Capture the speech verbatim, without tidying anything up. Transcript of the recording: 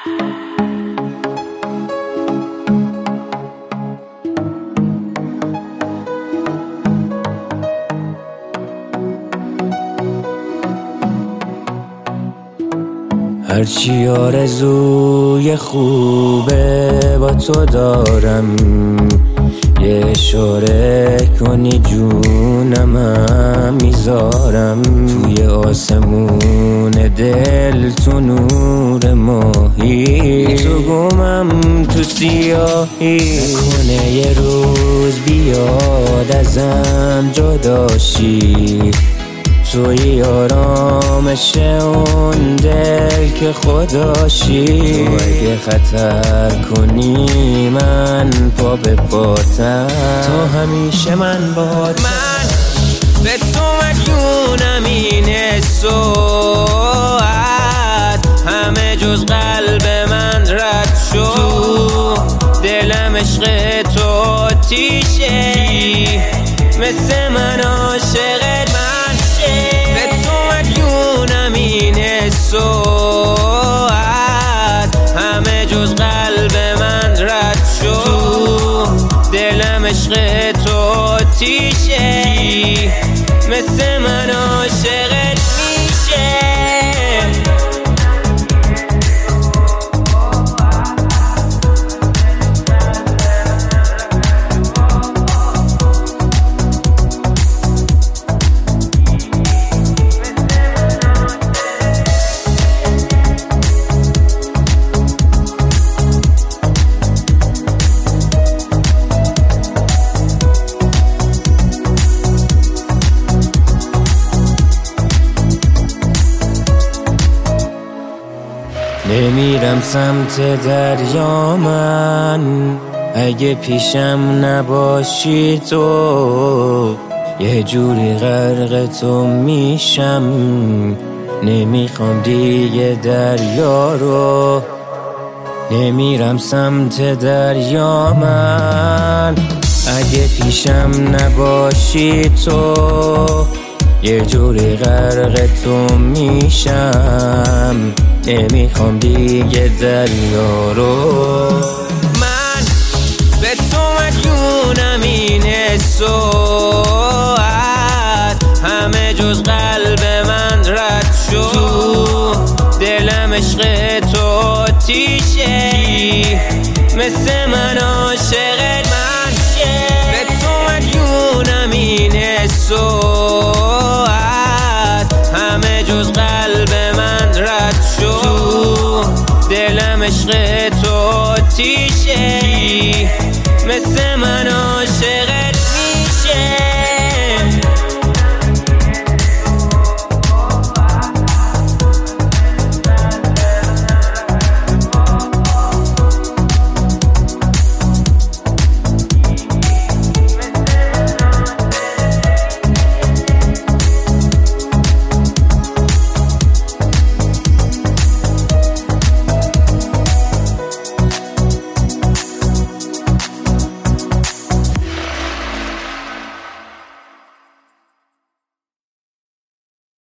هرچی آرزوی خوبه با تو دارم، یه اشاره کنی جونم میذارم. توی آسمون دل تو نور ماهی، تو گمم تو سیاهی. نکنه یه روز بیاد ازم جداشی، توی آرامش اون دل که خداشی. تو اگه خطر کنی من پا به پاتم، تو همیشه من بات. من به تو مجنونم، این ساعت همه جز قلب من رد شد. تو دلم عشق تو آتیشه، مثل من عاشقت. من به تو مجنونم، این ساعت همه جز قلب من رد شد. تو دلم عشق تو آتیشه، مثل من عاشقت میشه. نمیرم سمت دریا من، اگه پیشم نباشی تو یه جوری غرق تو میشم. نمیخوام دیگه دریا رو، نمیرم سمت دریا من، اگه پیشم نباشی تو یه جوری غرق تو میشم. نمیخوام دیگه دریا رو. من به تو مجنونم، این ساعت همه جز قلب من رد شد. تو دلم عشق تو آتیشه، مثل من عاشقت. من به تو مجنونم، این ساعت همه جز قلب من رد شد. تو دلم عشق تو آتیشه، مثل من